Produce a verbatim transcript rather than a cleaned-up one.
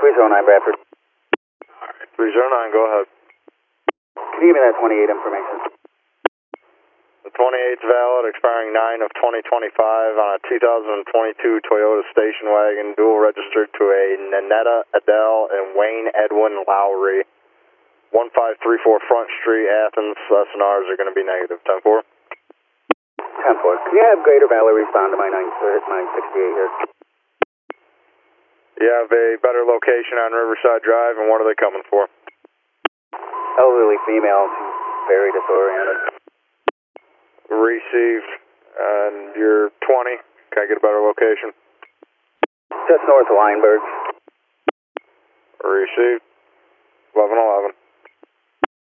three zero nine Bradford. three zero nine, go ahead. Can you give me that twenty-eight information? The twenty-eight's valid, expiring nine of twenty twenty-five on a two thousand twenty-two Toyota station wagon, dual registered to a Nanetta Adele and Wayne Edwin Lowry. one five three four Front Street, Athens. S N Rs are going to be negative. ten four. ten four. Can you have Greater Valley respond to my nine sixty-eight here? You have a better location on Riverside Drive, and what are they coming for? Elderly female, she's very disoriented. Received. And you're twenty. Can I get a better location? Just north of Weinberg. Received. eleven eleven.